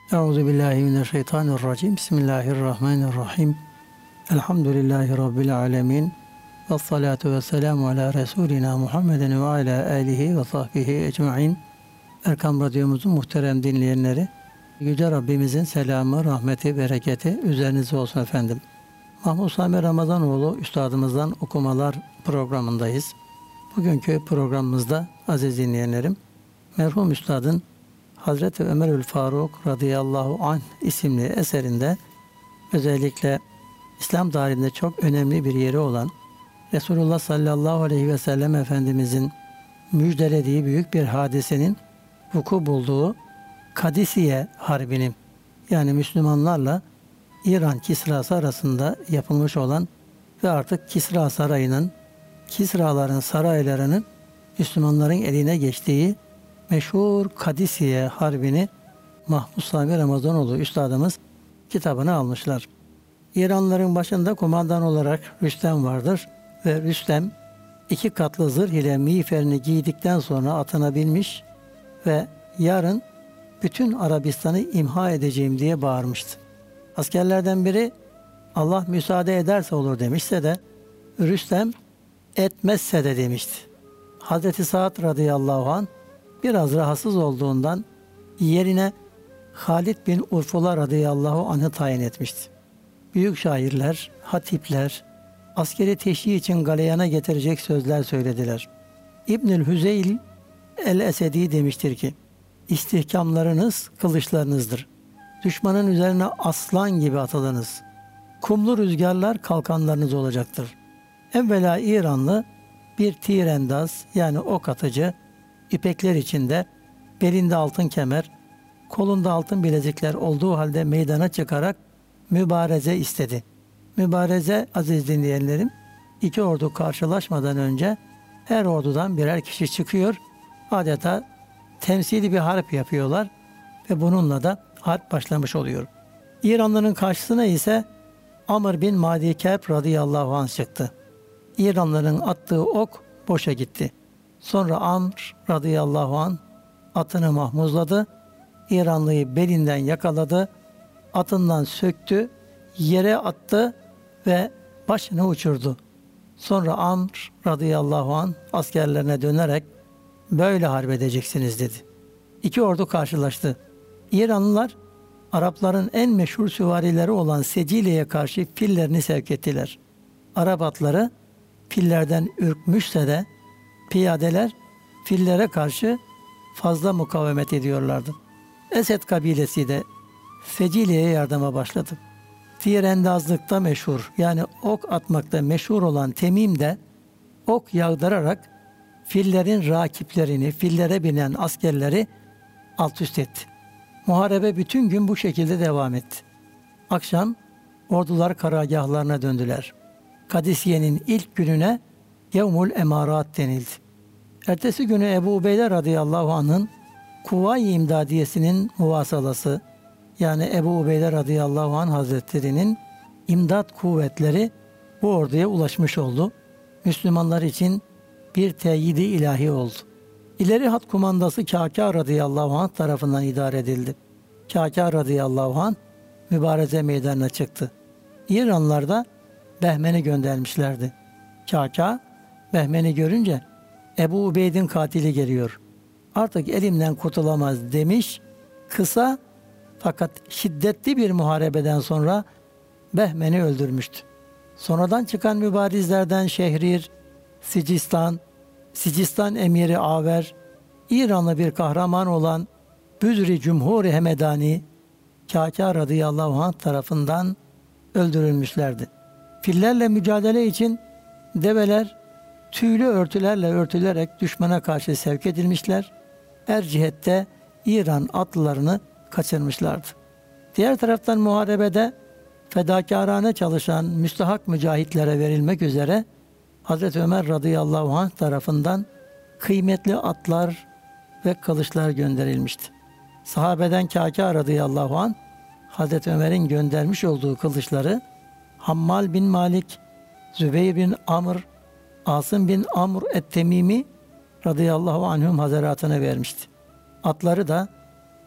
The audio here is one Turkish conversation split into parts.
Euzubillahimineşşeytanirracim. Bismillahirrahmanirrahim. Elhamdülillahi Rabbil alemin. Vessalatu vesselamu ala Resulina Muhammedin ve ala alihi ve sahbihi ecma'in. Erkam Radyomuzun muhterem dinleyenleri, Yüce Rabbimizin selamı, rahmeti, bereketi üzerinize olsun efendim. Mahmud Sami Ramazanoğlu Üstadımızdan okumalar programındayız. Bugünkü programımızda aziz dinleyenlerim, merhum Üstadın Hazreti Ömerül Faruk radıyallahu anh isimli eserinde özellikle İslam tarihinde çok önemli bir yeri olan Resulullah sallallahu aleyhi ve sellem Efendimizin müjdelediği büyük bir hadisenin vuku bulduğu Kadisiye Harbi'nin, yani Müslümanlarla İran Kisrası arasında yapılmış olan ve artık Kisra Sarayı'nın, Kisraların saraylarının Müslümanların eline geçtiği meşhur Kadisiye Harbi'ni Mahmud Sami Ramazanoğlu Üstadımız kitabını almışlar. İranlıların başında kumandan olarak Rüstem vardır ve Rüstem 2 katlı zırh ile miğferini giydikten sonra atına binmiş ve yarın bütün Arabistan'ı imha edeceğim diye bağırmıştı. Askerlerden biri Allah müsaade ederse olur demişse de Rüstem etmezse de demişti. Hazreti Sa'd radıyallahu anh biraz rahatsız olduğundan yerine Halid bin Urfula radıyallahu anh'ı tayin etmişti. Büyük şairler, hatipler, askeri teşhi için galeyana getirecek sözler söylediler. İbnül Hüzeyl el-Esedi demiştir ki, İstihkamlarınız kılıçlarınızdır. Düşmanın üzerine aslan gibi atılınız. Kumlu rüzgarlar kalkanlarınız olacaktır. Evvela İranlı bir tirendaz, yani ok atıcı, İpekler içinde, belinde altın kemer, kolunda altın bilezikler olduğu halde meydana çıkarak mübareze istedi. Mübareze, aziz dinleyenlerim, 2 ordu karşılaşmadan önce her ordudan birer kişi çıkıyor, adeta temsili bir harp yapıyorlar ve bununla da harp başlamış oluyor. İranlı'nın karşısına ise Amr bin Madi Keb radıyallahu anh çıktı. İranlı'nın attığı ok boşa gitti. Sonra Amr radıyallahu anh atını mahmuzladı, İranlıyı belinden yakaladı, atından söktü, yere attı ve başını uçurdu. Sonra Amr radıyallahu anh askerlerine dönerek böyle harp edeceksiniz dedi. 2 ordu karşılaştı. İranlılar Arapların en meşhur süvarileri olan Secile'ye karşı fillerini sevk ettiler. Arap atları fillerden ürkmüşse de piyadeler fillere karşı fazla mukavemet ediyorlardı. Esed kabilesi de Secile'ye yardıma başladı. Tirendazlıkta meşhur, yani ok atmakta meşhur olan Temim de ok yağdırarak fillerin rakiplerini, fillere binen askerleri alt üst etti. Muharebe bütün gün bu şekilde devam etti. Akşam ordular karargahlarına döndüler. Kadisiye'nin ilk gününe Yevmul Emarat denildi. Ertesi günü Ebu Ubeyde radıyallahu anh'ın Kuvayi İmdadiyesinin muvasalası, yani Ebu Ubeyde radıyallahu anh hazretlerinin imdat kuvvetleri bu orduya ulaşmış oldu. Müslümanlar için bir teyidi ilahi oldu. İleri hat kumandası Kâkâ radıyallahu anh tarafından idare edildi. Kâkâ radıyallahu anh mübareze meydanına çıktı. İranlılar da Behmen'i göndermişlerdi. Kâkâ, Behmen'i görünce Ebu Ubeyd'in katili geliyor, artık elimden kurtulamaz demiş. Kısa fakat şiddetli bir muharebeden sonra Behmen'i öldürmüştü. Sonradan çıkan mübarizlerden Şehrir, Sicistan emiri Aver, İranlı bir kahraman olan Büzri Cumhur-i Hemedani, Kâkâ radıyallahu anh tarafından öldürülmüşlerdi. Fillerle mücadele için develer tüylü örtülerle örtülerek düşmana karşı sevk edilmişler. Her cihette İran atlılarını kaçırmışlardı. Diğer taraftan muharebede fedakârane çalışan müstahak mücahitlere verilmek üzere Hazreti Ömer radıyallahu anh tarafından kıymetli atlar ve kılıçlar gönderilmişti. Sahabeden Kâkâ radıyallahu anh Hazreti Ömer'in göndermiş olduğu kılıçları Hammal bin Malik, Zübeyir bin Amr, Asım bin Amr et-Temimi radıyallahu anhum hazaratına vermişti. Atları da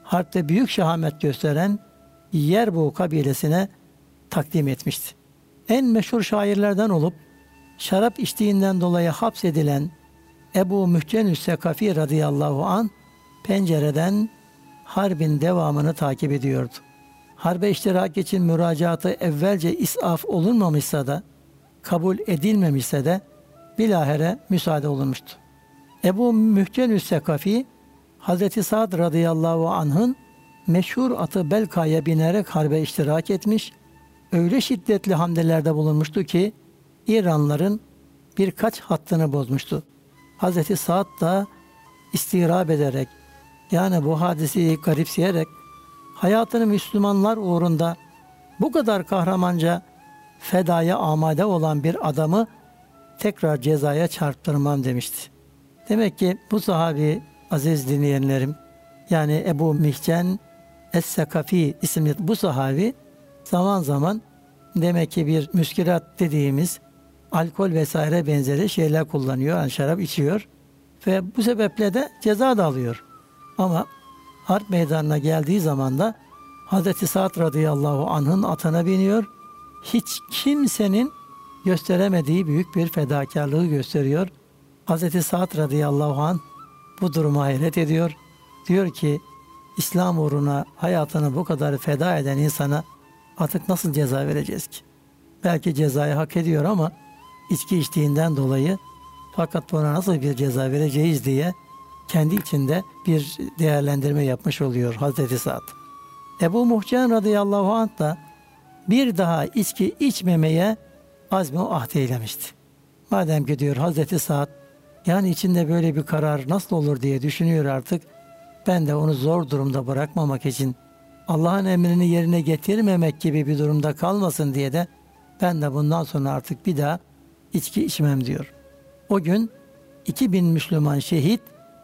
harpte büyük şehamet gösteren Yerbu kabilesine takdim etmişti. En meşhur şairlerden olup şarap içtiğinden dolayı hapsedilen Ebu Mühcenüs Sekafi radıyallahu an pencereden harbin devamını takip ediyordu. Harbe iştirak için müracaatı evvelce isaf olunmamışsa da, kabul edilmemişse de bilahare müsaade olunmuştu. Ebu Mühcenüs Sekafi, Hazreti Sa'd radıyallahu anh'ın meşhur atı Belka'ya binerek harbe iştirak etmiş, öyle şiddetli hamlelerde bulunmuştu ki İranlıların birkaç hattını bozmuştu. Hazreti Sa'd da istirab ederek, yani bu hadiseyi garipseyerek, hayatını Müslümanlar uğrunda bu kadar kahramanca fedaya amade olan bir adamı tekrar cezaya çarptırmam demişti. Demek ki bu sahabi, aziz dinleyenlerim, yani Ebu Mihcen Es-Sekafi isimli bu sahabi zaman zaman demek ki bir müskirat dediğimiz alkol vesaire benzeri şeyler kullanıyor, yani şarap içiyor ve bu sebeple de ceza da alıyor. Ama harp meydanına geldiği zaman da Hazreti Sa'd radıyallahu anh'ın atına biniyor. Hiç kimsenin gösteremediği büyük bir fedakarlığı gösteriyor. Hazreti Sa'd radıyallahu anh bu duruma hayret ediyor. Diyor ki, İslam uğruna hayatını bu kadar feda eden insana artık nasıl ceza vereceğiz ki? Belki cezayı hak ediyor ama içki içtiğinden dolayı, fakat buna nasıl bir ceza vereceğiz diye kendi içinde bir değerlendirme yapmış oluyor Hazreti Sa'd. Ebu Muhcen radıyallahu anh da bir daha içki içmemeye azmi ahd eylemişti. Madem ki diyor Hazreti Sa'd, yani içinde böyle bir karar nasıl olur diye düşünüyor artık, ben de onu zor durumda bırakmamak için, Allah'ın emrini yerine getirmemek gibi bir durumda kalmasın diye de ben de bundan sonra artık bir daha içki içmem diyor. O gün 2000 Müslüman şehit,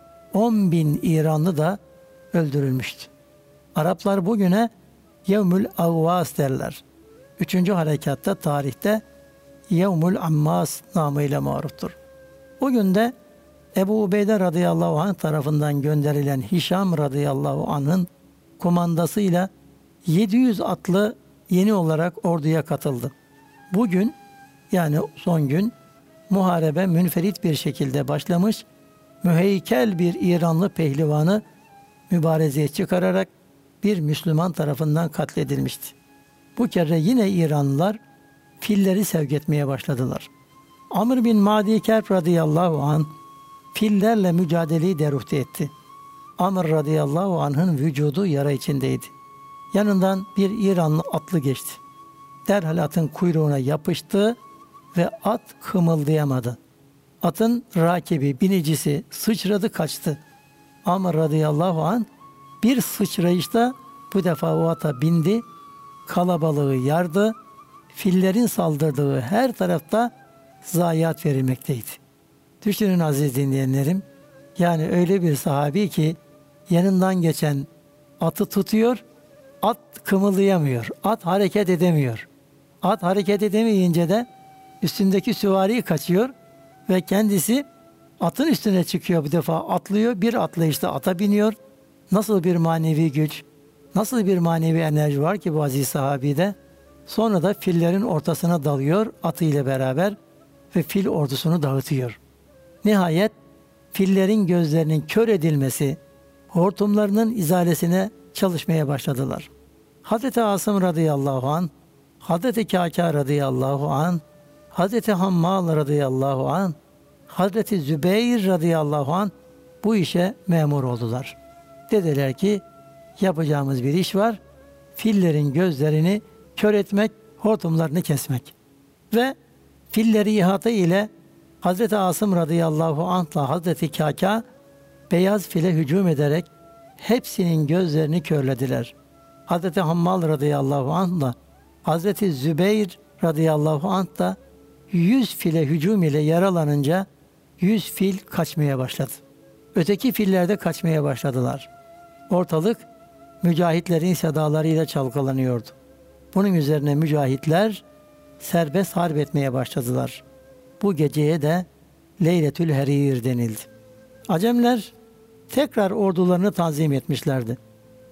10.000 İranlı da öldürülmüştü. Araplar bugüne Yevmül Avvas derler. 3. harekatta tarihte Yevmül Ammas namıyla maruftur. O günde Ebu Ubeyde radıyallahu anh tarafından gönderilen Hişam radıyallahu anh'ın kumandasıyla 700 atlı yeni olarak orduya katıldı. Bugün, yani son gün, muharebe münferit bir şekilde başlamış, müheykel bir İranlı pehlivanı mübarezeye çıkararak bir Müslüman tarafından katledilmişti. Bu kere yine İranlılar filleri sevk etmeye başladılar. Amr bin Madi Kerb radıyallahu anh fillerle mücadeleyi deruhte etti. Amr radıyallahu anh'ın vücudu yara içindeydi. Yanından bir İranlı atlı geçti. Derhal atın kuyruğuna yapıştı ve at kımıldayamadı. Atın rakibi, binicisi sıçradı kaçtı. Amr radıyallahu anh bir sıçrayışta bu defa o ata bindi, kalabalığı yardı, fillerin saldırdığı her tarafta zayiat verilmekteydi. Düşünün aziz dinleyenlerim, yani öyle bir sahabi ki yanından geçen atı tutuyor, at kımıldayamıyor, at hareket edemiyor. At hareket edemeyince de üstündeki süvari kaçıyor ve kendisi atın üstüne çıkıyor, bu defa atlıyor, bir atlayışta ata biniyor. Nasıl bir manevi güç, nasıl bir manevi enerji var ki bu aziz sahabide. Sonra da fillerin ortasına dalıyor atıyla beraber ve fil ordusunu dağıtıyor. Nihayet fillerin gözlerinin kör edilmesi, hortumlarının izalesine çalışmaya başladılar. Hazreti Asım radıyallahu anh, Hazreti Kâkâ radıyallahu anh, Hazreti Hammal radıyallahu anh, Hazreti Zübeyir radıyallahu anh bu işe memur oldular. Dediler ki yapacağımız bir iş var, fillerin gözlerini kör etmek, hortumlarını kesmek. Ve filleri ihata ile Hazreti Asım radıyallahu anh'la Hazreti Kâkâ beyaz file hücum ederek hepsinin gözlerini körlediler. Hazreti Hammal radıyallahu anh'la Hazreti Zübeyir radıyallahu anh da 100 file hücum ile yaralanınca 100 fil kaçmaya başladı. Öteki filler de kaçmaya başladılar. Ortalık mücahitlerin sedalarıyla çalkalanıyordu. Bunun üzerine mücahitler serbest harp etmeye başladılar. Bu geceye de Leyletül Herir denildi. Acemler tekrar ordularını tanzim etmişlerdi.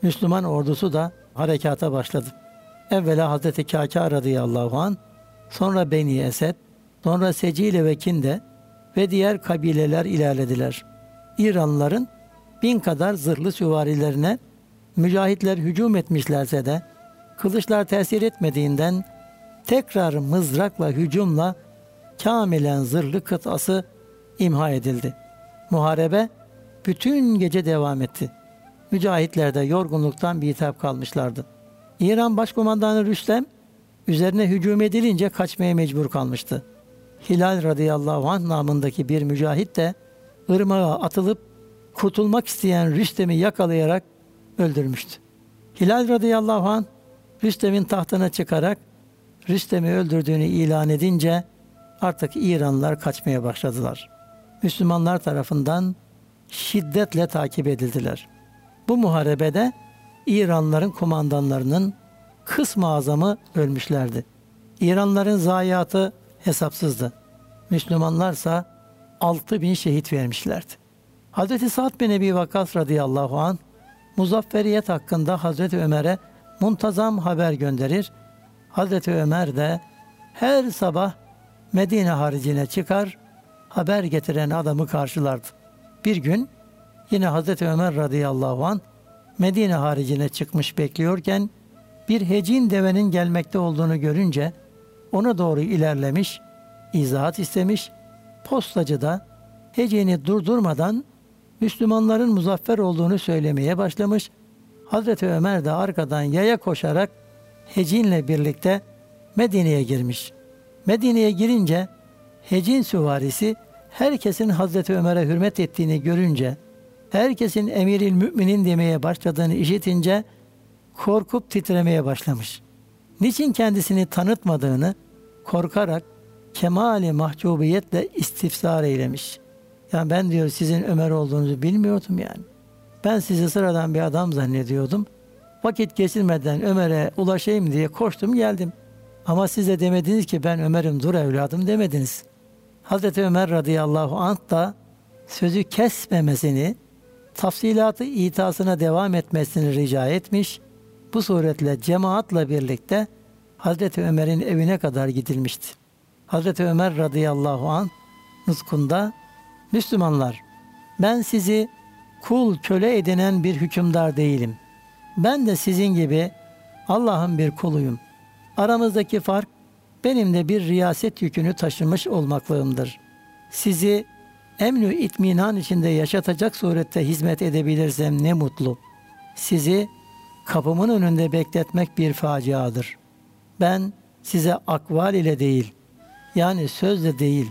Müslüman ordusu da harekata başladı. Evvela Hazreti Kâkâ radıyallahu anh, sonra Beni Esed, sonra Secile ve Kinde ve diğer kabileler ilerlediler. İranlıların 1000 kadar zırhlı süvarilerine mücahitler hücum etmişlerse de kılıçlar tesir etmediğinden tekrar mızrakla hücumla kamilen zırhlı kıtası imha edildi. Muharebe bütün gece devam etti. Mücahitler de yorgunluktan bitap kalmışlardı. İran Başkomandanı Rüstem üzerine hücum edilince kaçmaya mecbur kalmıştı. Hilal radıyallahu anh namındaki bir mücahit de ırmağa atılıp kurtulmak isteyen Rüstem'i yakalayarak öldürmüştü. Hilal radıyallahu anh Rüstem'in tahtına çıkarak Rüstem'i öldürdüğünü ilan edince artık İranlılar kaçmaya başladılar. Müslümanlar tarafından şiddetle takip edildiler. Bu muharebede İranlıların komandanlarının kısmı azamı ölmüşlerdi. İranlıların zayiatı hesapsızdı. Müslümanlarsa 6000 şehit vermişlerdi. Hazreti Sa'd bin Ebi Vakkas radıyallahu anh muzafferiyet hakkında Hazreti Ömer'e muntazam haber gönderir. Hazreti Ömer de her sabah Medine haricine çıkar, haber getiren adamı karşılardı. Bir gün yine Hazreti Ömer radıyallahu anh Medine haricine çıkmış bekliyorken bir hecin devenin gelmekte olduğunu görünce ona doğru ilerlemiş, izahat istemiş. Postacı da hecini durdurmadan Müslümanların muzaffer olduğunu söylemeye başlamış. Hazreti Ömer de arkadan yaya koşarak hecinle birlikte Medine'ye girmiş. Medine'ye girince hecin süvarisi herkesin Hazreti Ömer'e hürmet ettiğini görünce, herkesin emiril müminin demeye başladığını işitince korkup titremeye başlamış. Niçin kendisini tanıtmadığını korkarak kemali mahcubiyetle istifsar eylemiş. Yani ben diyor sizin Ömer olduğunuzu bilmiyordum yani. Ben sizi sıradan bir adam zannediyordum. Vakit geçirmeden Ömer'e ulaşayım diye koştum geldim. Ama siz de demediniz ki ben Ömer'im, dur evladım demediniz. Hazreti Ömer radıyallahu anh da sözü kesmemesini, tafsilatı itasına devam etmesini rica etmiş. Bu suretle cemaatla birlikte Hazreti Ömer'in evine kadar gidilmişti. Hazreti Ömer radıyallahu anh nuskunda, Müslümanlar, ben sizi kul köle edinen bir hükümdar değilim. Ben de sizin gibi Allah'ın bir kuluyum. Aramızdaki fark benim de bir riyaset yükünü taşımış olmaklığımdır. Sizi emn-i itminan içinde yaşatacak surette hizmet edebilirsem ne mutlu. Sizi kapımın önünde bekletmek bir faciadır. Ben size akval ile değil, yani sözle değil,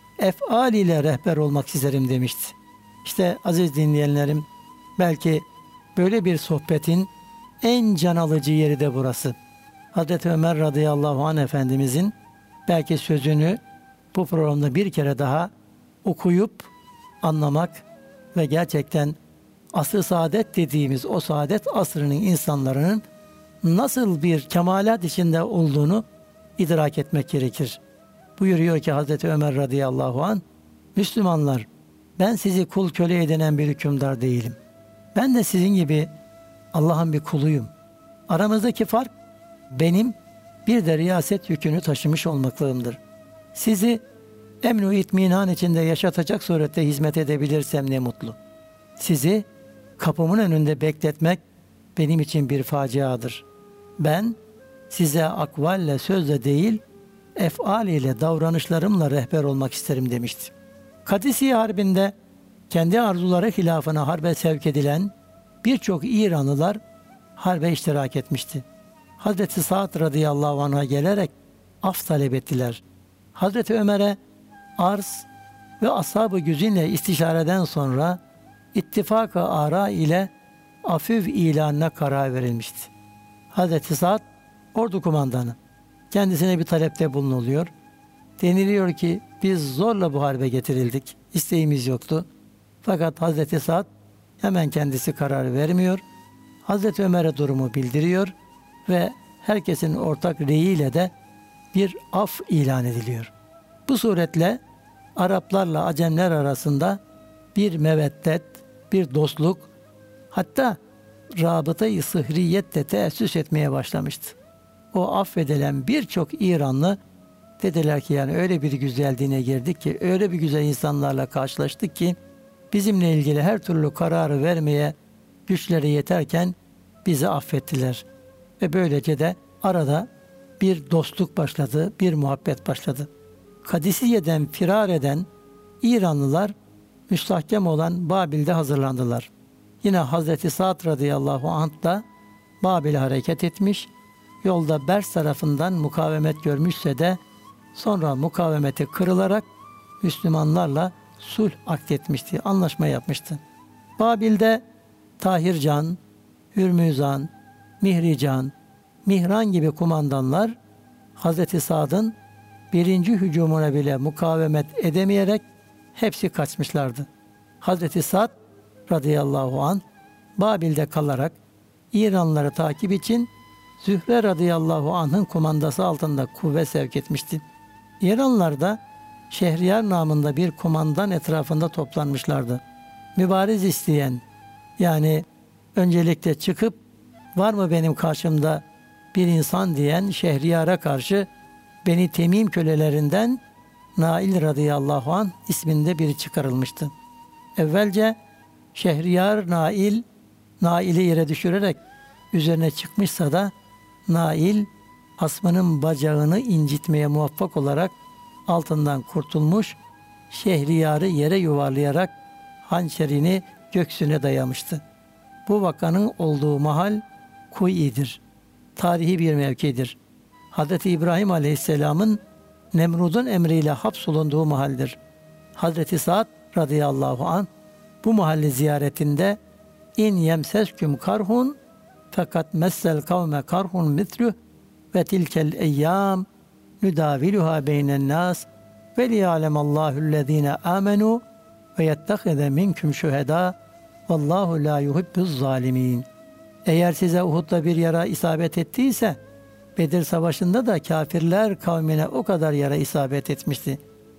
efal ile rehber olmak isterim demişti. İşte aziz dinleyenlerim, belki böyle bir sohbetin en can alıcı yeri de burası. Hazreti Ömer radıyallahu anh Efendimizin belki sözünü bu programda bir kere daha okuyup anlamak ve gerçekten asr-ı saadet dediğimiz o saadet asrının insanların nasıl bir kemalat içinde olduğunu idrak etmek gerekir. Buyuruyor ki Hazreti Ömer radıyallahu anh, Müslümanlar, ben sizi kul köle edinen bir hükümdar değilim. Ben de sizin gibi Allah'ın bir kuluyum. Aramızdaki fark benim bir de riyaset yükünü taşımış olmaklığımdır. Sizi emn-i itminan içinde yaşatacak surette hizmet edebilirsem ne mutlu. Sizi kapımın önünde bekletmek benim için bir faciadır. Ben size akvalle sözle değil, efal ile davranışlarımla rehber olmak isterim demişti. Kadisiye Harbi'nde kendi arzuları hilafına harbe sevk edilen birçok İranlılar harbe iştirak etmişti. Hazreti Sa'd radıyallahu anh'a gelerek af talep ettiler. Hazreti Ömer'e arz ve ashab-ı güzinle istişareden sonra ittifak-ı ara ile afüv ilanına karar verilmişti. Hazreti Sa'd ordu kumandanı. Kendisine bir talepte bulunuluyor. Deniliyor ki biz zorla bu harbe getirildik. İsteğimiz yoktu. Fakat Hazreti Sa'd hemen kendisi karar vermiyor. Hazreti Ömer'e durumu bildiriyor ve herkesin ortak reyiyle de bir af ilan ediliyor. Bu suretle Araplarla Acemler arasında bir meveddet, bir dostluk, hatta rabıta-i sıhriyet de teessüs etmeye başlamıştı. O affedilen birçok İranlı dediler ki yani öyle bir güzelliğine girdik ki, öyle bir güzel insanlarla karşılaştık ki bizimle ilgili her türlü kararı vermeye güçleri yeterken bizi affettiler. Ve böylece de arada bir dostluk başladı, bir muhabbet başladı. Kadisiye'den firar eden İranlılar müstahkem olan Babil'de hazırlandılar. Yine Hazreti Sa'd radıyallahu anh da Babil'e hareket etmiş, yolda Bers tarafından mukavemet görmüşse de sonra mukavemeti kırılarak Müslümanlarla sulh akdetmişti, anlaşma yapmıştı. Babil'de Tahircan, Hürmüzan, Mihrican, Mihran gibi kumandanlar Hazreti Sa'd'ın birinci hücumuna bile mukavemet edemeyerek hepsi kaçmışlardı. Hazreti Sa'd radıyallahu anh Babil'de kalarak İranlıları takip için Zühre radıyallahu anh'ın kumandası altında kuvvet sevk etmişti. İranlılar da Şehriyar namında bir kumandan etrafında toplanmışlardı. Mübariz isteyen, yani öncelikle çıkıp var mı benim karşımda bir insan diyen Şehriyar'a karşı Beni Temim kölelerinden Nail radıyallahu anh isminde biri çıkarılmıştı. Evvelce Şehriyar Nail'i yere düşürerek üzerine çıkmışsa da Nail hasmının bacağını incitmeye muvaffak olarak altından kurtulmuş, Şehriyar'ı yere yuvarlayarak hançerini göğsüne dayamıştı. Bu vakanın olduğu mahal Kuy'i'dir. Tarihi bir mevkidir. Hazreti İbrahim Aleyhisselam'ın Nemrud'un emriyle hapsolunduğu mahaldir. Hazreti Sa'd radıyallahu anh bu mahalli ziyaretinde in yemsesküm karhun fakat messel kavme karhun mitlü ve tilkel eyyam nüdaviluha beynen nas ve liya'lemallâhu'llezîne âmenû ve yettehize minküm şühedâ vallahu la yuhibbuz zalimin. Eğer size Uhud'da bir yara isabet ettiyse Bedir Savaşı'nda da kafirler kavmine o kadar yara isabet etmişti.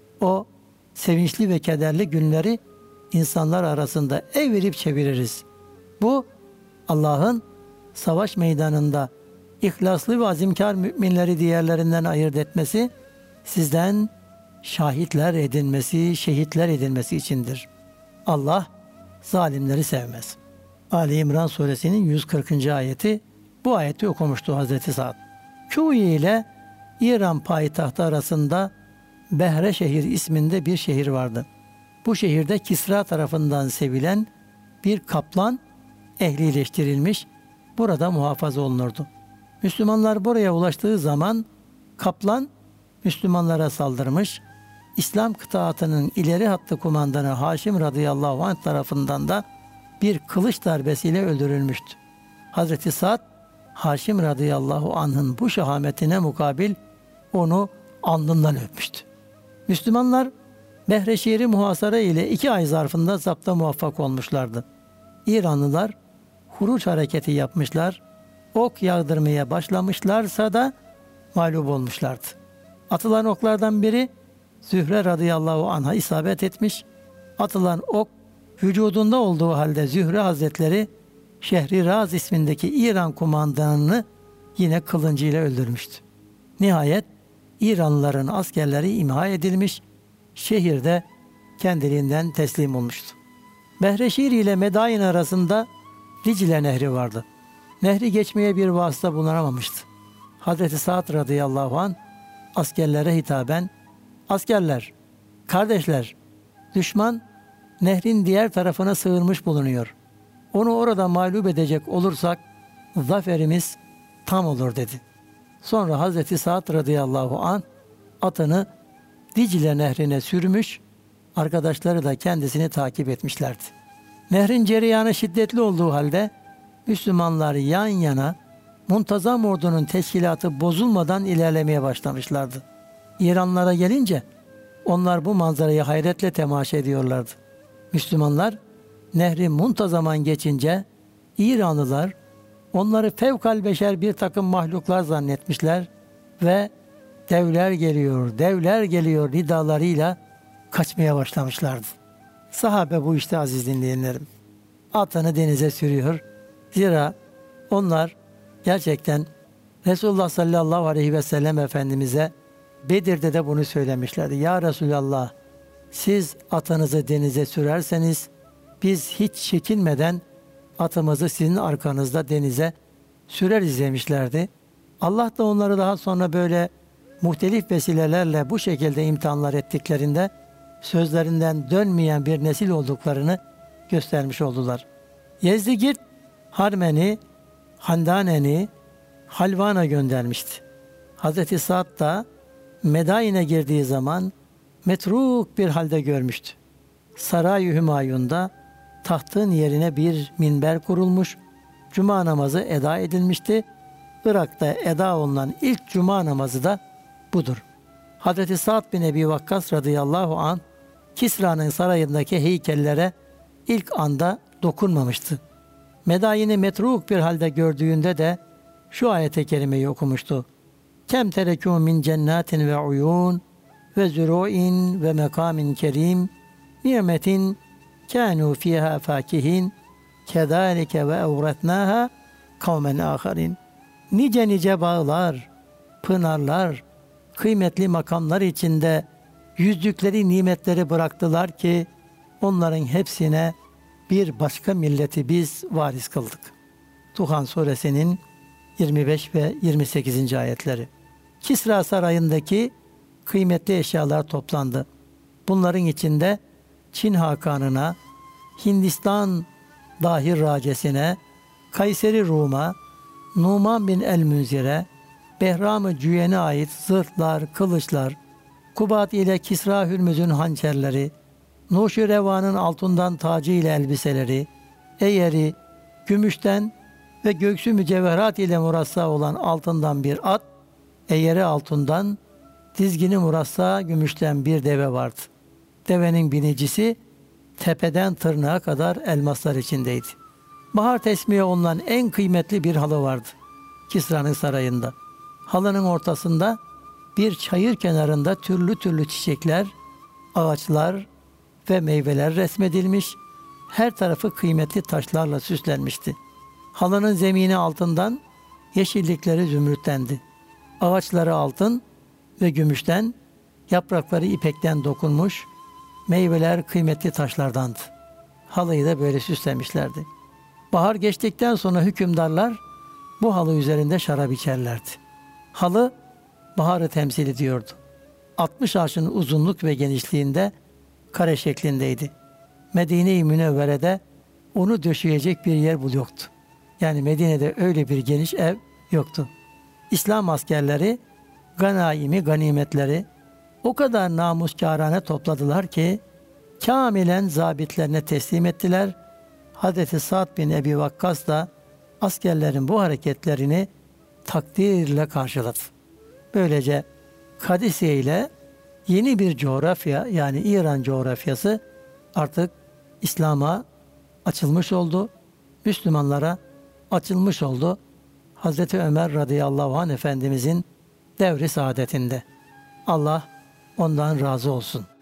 O sevinçli ve kederli günleri insanlar arasında evirip çeviririz. Bu Allah'ın savaş meydanında ihlaslı ve azimkar müminleri diğerlerinden ayırt etmesi, sizden şahitler edinmesi, şehitler edinmesi içindir. Allah zalimleri sevmez. Ali İmran suresinin 140. ayeti bu ayeti okumuştu Hazreti Sa'd. Kuyi ile İran payitahtı arasında Behreşehir isminde bir şehir vardı. Bu şehirde Kisra tarafından sevilen bir kaplan ehlileştirilmiş, burada muhafaza olunurdu. Müslümanlar buraya ulaştığı zaman kaplan Müslümanlara saldırmış, İslam kıtaatının ileri hattı kumandanı Haşim radıyallahu anh tarafından da bir kılıç darbesiyle öldürülmüştü. Hazreti Sa'd, Haşim radıyallahu anh'ın bu şehametine mukabil onu alnından öpmüştü. Müslümanlar Behreşehir'i muhasara ile 2 ay zarfında zapta muvaffak olmuşlardı. İranlılar huruç hareketi yapmışlar, ok yağdırmaya başlamışlarsa da mağlup olmuşlardı. Atılan oklardan biri Zühre radıyallahu anh'a isabet etmiş. Atılan ok vücudunda olduğu halde Zühre Hazretleri Şehriraz ismindeki İran kumandanını yine kılıncıyla öldürmüştü. Nihayet İranlıların askerleri imha edilmiş, şehirde kendiliğinden teslim olmuştu. Behreşehir ile Medain arasında Dicle Nehri vardı. Nehri geçmeye bir vasıta bulunamamıştı. Hazreti Sa'd radıyallahu anh askerlere hitaben, askerler, kardeşler, düşman nehrin diğer tarafına sığınmış bulunuyor. Onu orada mağlup edecek olursak zaferimiz tam olur dedi. Sonra Hazreti Sa'd radıyallahu anh atını Dicle Nehri'ne sürmüş, arkadaşları da kendisini takip etmişlerdi. Nehrin cereyanı şiddetli olduğu halde Müslümanlar yan yana muntazam ordunun teşkilatı bozulmadan ilerlemeye başlamışlardı. İranlılara gelince onlar bu manzarayı hayretle temaşa ediyorlardı. Müslümanlar nehri muntazaman geçince İranlılar onları fevkalbeşer bir takım mahluklar zannetmişler ve devler geliyor, devler geliyor nidalarıyla kaçmaya başlamışlardı. Sahabe bu işte aziz dinleyenlerim. Atını denize sürüyor, Zira onlar gerçekten Resulullah sallallahu aleyhi ve sellem Efendimiz'e Bedir'de de bunu söylemişlerdi. Ya Resulallah, siz atınızı denize sürerseniz biz hiç çekinmeden atımızı sizin arkanızda denize süreriz demişlerdi. Allah da onları daha sonra böyle muhtelif vesilelerle bu şekilde imtihanlar ettiklerinde sözlerinden dönmeyen bir nesil olduklarını göstermiş oldular. Yezdigirt Harmen'i, Handanen'i Halvan'a göndermişti. Hazreti Sa'd da Medain'e girdiği zaman metruk bir halde görmüştü. Saray-ı Hümayun'da tahtın yerine bir minber kurulmuş, cuma namazı eda edilmişti. Irak'ta eda olunan ilk cuma namazı da budur. Hazreti Sa'd bin Ebi Vakkas radıyallahu anh, Kisra'nın sarayındaki heykellere ilk anda dokunmamıştı. Medain'i metruk bir halde gördüğünde de şu ayet-i kerimeyi okumuştu. Kem terekû min cennatin ve uyun ve züru'in ve mekamin kerim nimetin kânû fîhâ fâkihin kedâlike ve evretnâhâ kavmen âkharin. Nice nice bağlar, pınarlar, kıymetli makamlar içinde yüzdükleri nimetleri bıraktılar ki onların hepsine bir başka milleti biz varis kıldık. Duhan suresinin 25 ve 28. ayetleri. Kisra sarayındaki kıymetli eşyalar toplandı. Bunların içinde Çin Hakanı'na, Hindistan Dahir Racesine, Kayseri Rum'a, Numan bin el-Münzir'e, Behram-ı Cüyen'e ait zırhlar, kılıçlar, Kubat ile Kisra Hürmüz'ün hançerleri, Nuşirevan'ın altından tacı ile elbiseleri, eğeri, gümüşten ve göksü mücevherat ile murassa olan altından bir at, eğeri altından, dizgini murassa gümüşten bir deve vardı. Devenin binicisi tepeden tırnağa kadar elmaslar içindeydi. Bahar tesmiye olunan en kıymetli bir halı vardı Kisra'nın sarayında. Halının ortasında bir çayır kenarında türlü türlü çiçekler, ağaçlar ve meyveler resmedilmiş, her tarafı kıymetli taşlarla süslenmişti. Halının zemini altından, yeşillikleri zümrüttendi. Ağaçları altın ve gümüşten, yaprakları ipekten dokunmuş, meyveler kıymetli taşlardandı. Halıyı da böyle süslemişlerdi. Bahar geçtikten sonra hükümdarlar bu halı üzerinde şarap içerlerdi. Halı baharı temsil ediyordu. 60 arşın uzunluk ve genişliğinde kare şeklindeydi. Medine-i Münevvere'de onu döşeyecek bir yer yoktu. Yani Medine'de öyle bir geniş ev yoktu. İslam askerleri ganimetleri o kadar namuskârane topladılar ki kamilen zabitlerine teslim ettiler. Hazreti Sa'd bin Ebi Vakkas da askerlerin bu hareketlerini takdirle karşıladı. Böylece Kadisiye ile yeni bir coğrafya, yani İran coğrafyası artık İslam'a açılmış oldu. Müslümanlara açılmış oldu. Hazreti Ömer radıyallahu anh Efendimizin devri saadetinde. Allah ondan razı olsun.